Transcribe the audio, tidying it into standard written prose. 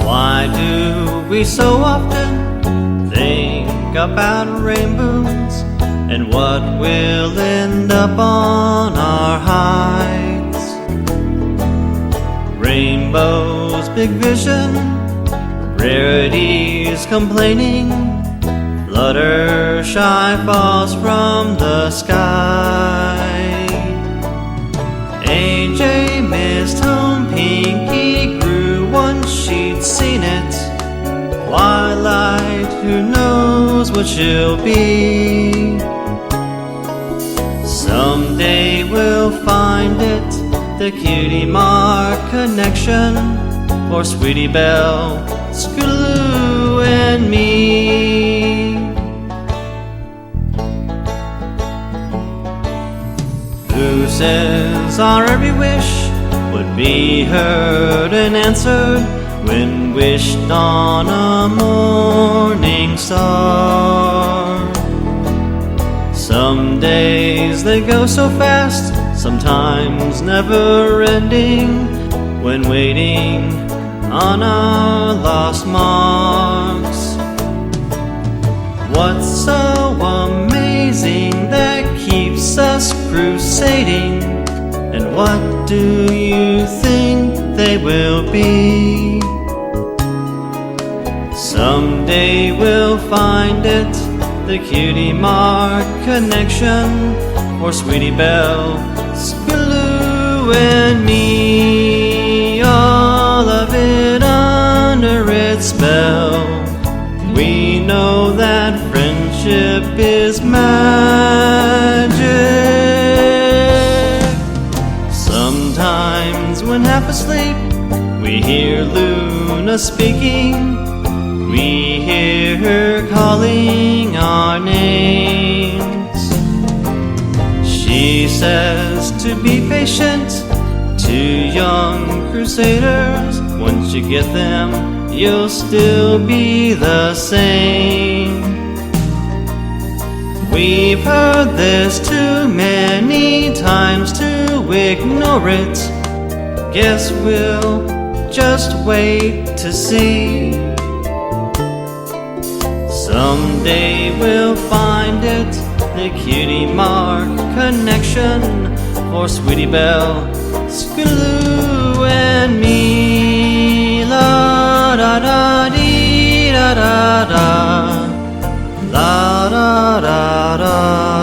Why do we so often think about rainbows and what will end up on our heights? Rainbows, big vision, rarities complaining, Fluttershy falls from the sky. AJ missed home, Pinky grew once she'd seen it. Twilight, who knows what she'll be? Someday we'll find it, the Cutie Mark connection for Sweetie Belle, Scootaloo, and me. Who says our every wish would be heard and answered when wished on a morning star? Some days they go so fast, sometimes never ending, when waiting on our lost marks. What's so amazing that keeps us crusading? And what do you think they will be? Someday we'll find it, the Cutie Mark connection for Sweetie Belle, Scootaloo, and me. All of it under its spell. We know that friendship is magic. Sometimes when half asleep we hear Luna speaking. We hear her calling our names. She says to be patient to young crusaders. Once you get them, you'll still be the same. We've heard this too many times to ignore it. Guess we'll just wait to see. Someday we'll find it, the Cutie Mark connection for Sweetie Belle, Scootaloo, and me. La da da dee da da da, la da da da.